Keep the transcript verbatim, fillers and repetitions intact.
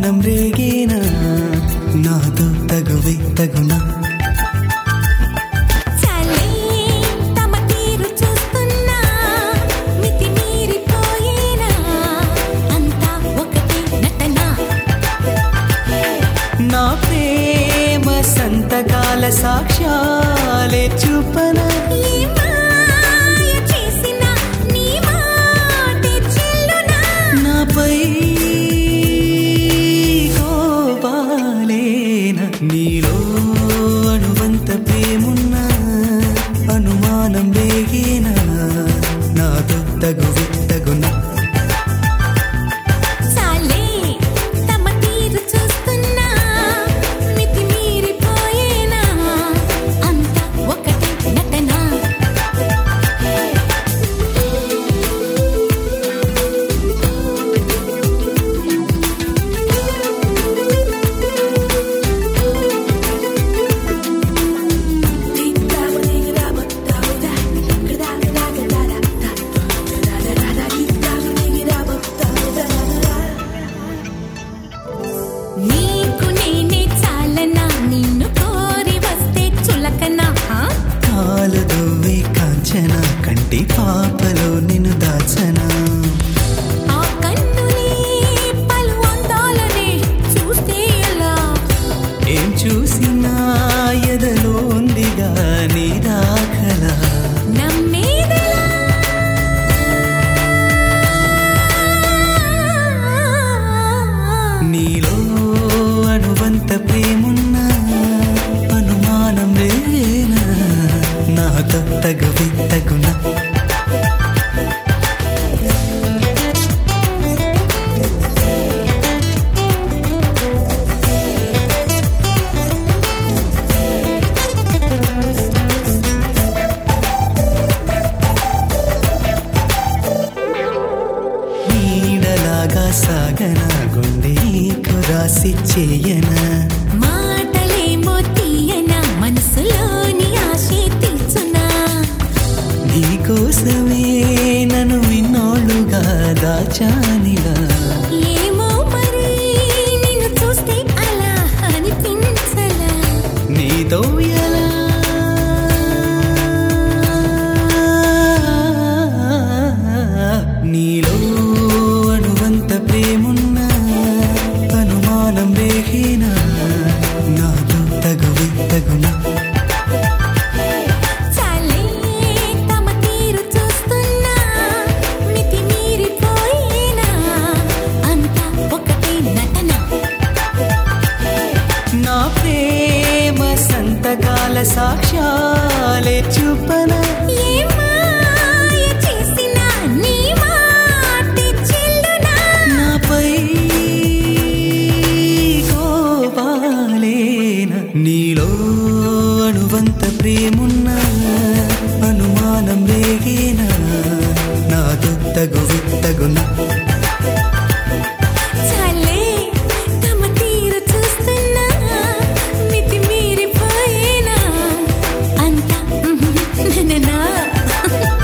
అనుమానం రేగేనా నాతో తగువే తగునా నా ప్రేమ సంతకాల సాక్ష్యాలే చూపన నాపై కోపాలేన నీలో అణువంత ప్రేమున్నా అనుమానం రేగేనా నాతో తగువే తగునా కంటి పాపలో నిన్ను దాచనా ఆ కన్నులే పలు అందాలనే చూస్తే ఎలా ఏం చూసినా ఎదలో ఉందిగా నీ దాఖలా నమ్మేదెలా నీలో అణువంత ప్రేమున్నా అనుమానం రేనా నాతో తగువే తగునా నీడలాగా సాగనా గుండె నీకు రాసి చేయనా మాటలేమో తీయనా మనసులోని ఆశే తీర్చునా నీకోసమే నన్ను ఇన్నాళ్ళుగా దాచానిలా ఏమో మరి నిన్ను చూస్తే అలా అనిపించలా నీతో ఎలా నీలో అణువంత ప్రేమున్నా అనుమానం రేగేనా నాతో తగువే తగునా చాలే తమ తీరు చూస్తున్నా మితి మీరిపోయేనా అంతా ఒకటే నటన నా ప్రేమ సంతకాల సాక్ష్యాలే చూపన ఏ మాయ చేసినా నీ మాటే చెల్లునా నాపై కోపాలేన నీలో అణువంత ప్రేమున్నా అనుమానం రేగేనా నాతో తగువే తగునా చాలే తమ తీరు చూస్తున్నా మితి మీరిపోయేనా అంతా నా